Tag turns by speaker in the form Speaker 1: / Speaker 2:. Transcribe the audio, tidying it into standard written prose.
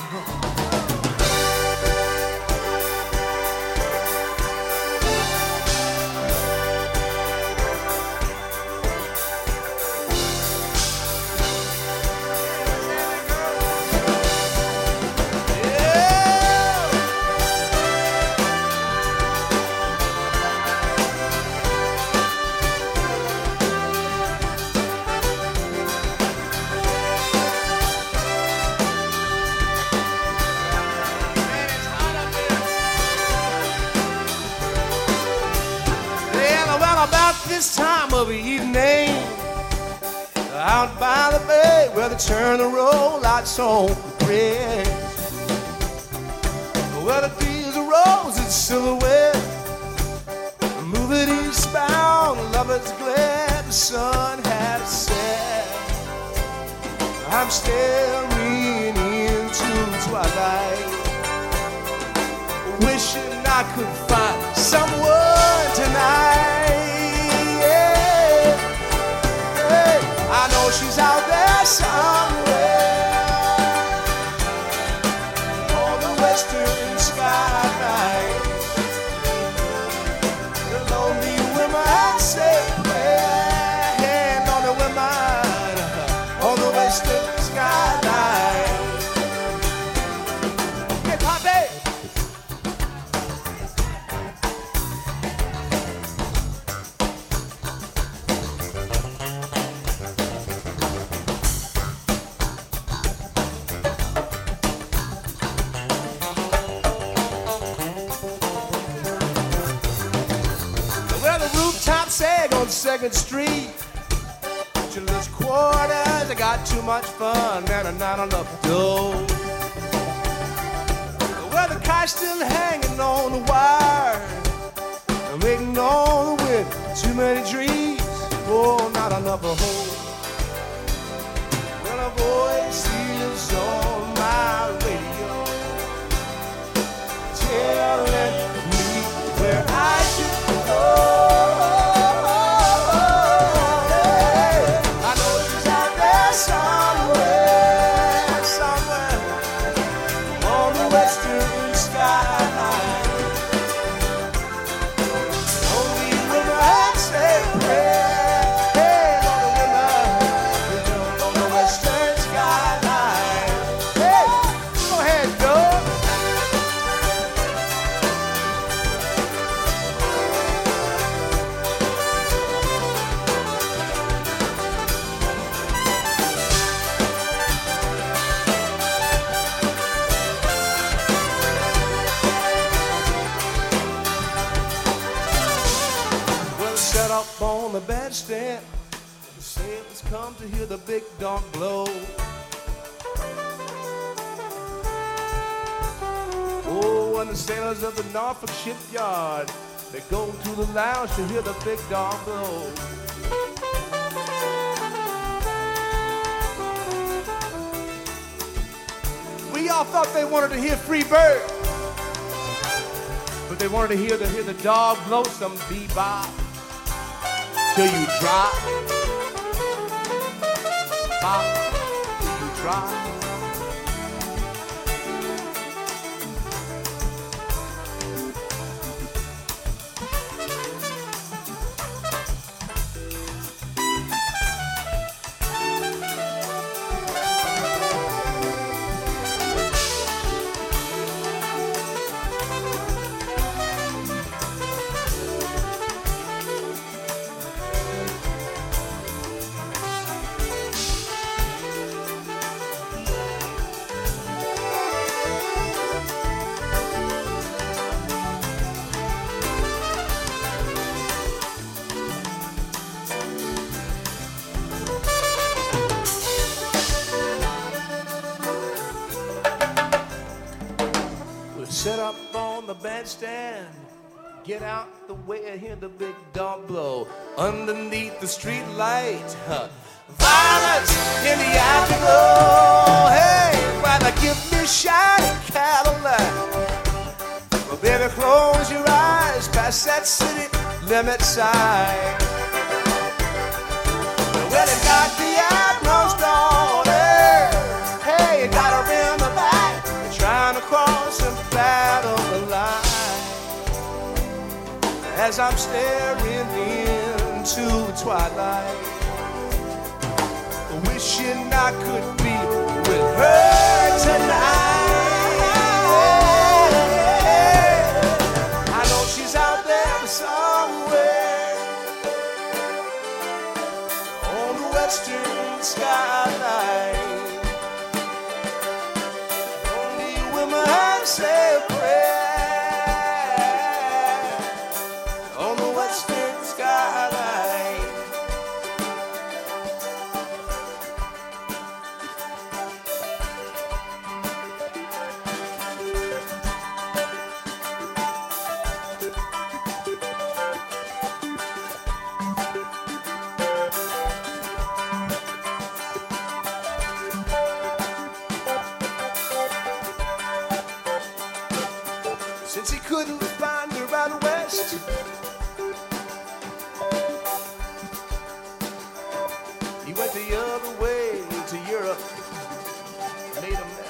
Speaker 1: This time of evening, out by the bay where they turn the rollouts on the bridge, where the fields of roses silhouette, moving eastbound, lovers glad the sun has set. I'm staring into twilight, wishing I could find someone tonight. I know she's out there somewhere on the western skyline. The lonely women say prayer, lonely women on the western skyline. Hey, Poppy! Sag on 2nd Street, Julius Quarters. I got too much fun, man, and not enough dough. Well, the kite's still hanging on the wire, I'm waiting on the wind. Too many trees, oh, not enough of hope. Well, a voice is on my radio, telling me where I should go. On the bandstand, the sailors come to hear the big dog blow. Oh, and the sailors of the Norfolk shipyard, they go to the lounge to hear the big dog blow. We all thought they wanted to hear Free Bird, but they wanted to hear the dog blow some bebop. Till you drop, pop, till you drop. Set up on the bandstand, get out the way and hear the big dog blow. Underneath the street light, violence in the afterglow. Hey, rather give me a shiny Cadillac. Well, baby, close your eyes, past that city limit sign. Well, it got the Admiral's daughter. Hey, you got her in the back. as I'm staring into the twilight, wishing I could be with her tonight. I know she's out there somewhere on the western skyline. Only women say a prayer on the western skyline. Since he couldn't find her out west, he went the other way to Europe, made a mess.